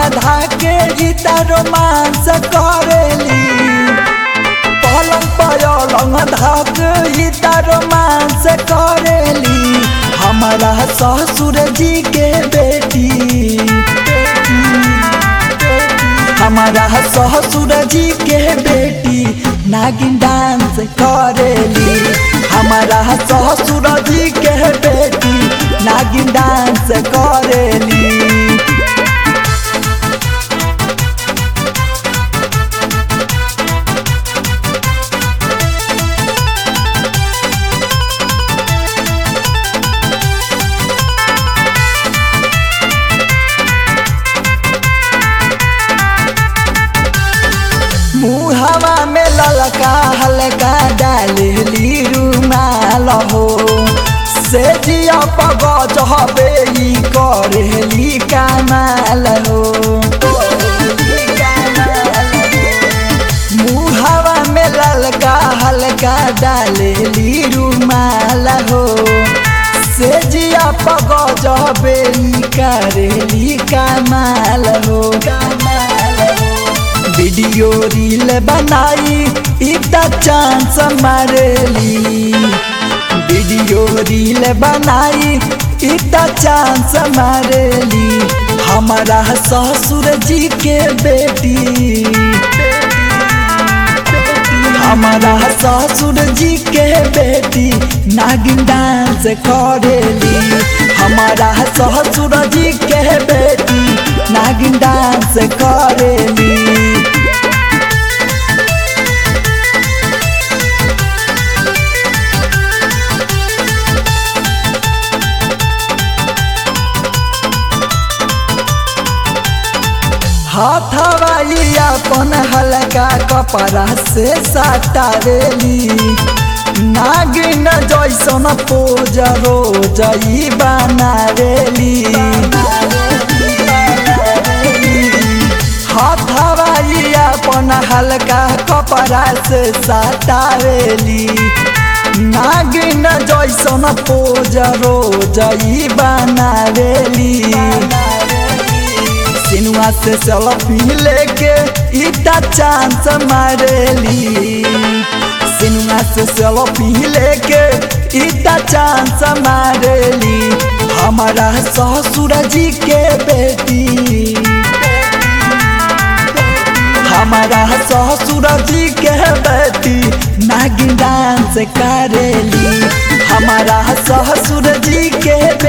धाके गीता रोमांस करेली पलंग पलंग धाक गीता रोमांस करेली हमारा ससुर जी के बेटी हमारा ससुर जी के बेटी नागिन डांस करेली हमारा ससुर जी के बेटी नागिन डांस करेली। मुहावा में ललका हल्का डालेली रुमाल हो से जिया पगज हबे ई करेली कमाल हो मुहावा में ललका हल्का डालेली रुमाल हो से जिया पगज हबे ई करेली कमाल हो वीडियो रील बनाई इतना चांस मारेली वीडियो रील बनाई इतना चांस मारेली हमारा ससुर जी के बेटी हमारा ससुर जी के बेटी नागिन डांस करेली हमारा ससुर जी के बेटी नागिन डांस करेली। हाथवाली अपन हल्का कपड़ा से सटावेली नागिन जैसन पोज रोज ई बनावेली हाथवाली अपन हल्का कपड़ा से सटावेली नागिन जैसन पोज रोज ई बनावेली सिनुआ से सेल्फी लेके इतना चांस मारेली सिनुआ से सेल्फी लेके इतना चांस मारेली हमारा ससुर जी के बेटी हमारा ससुर जी के बेटी नागिन डांस करेली हमारा ससुर जी के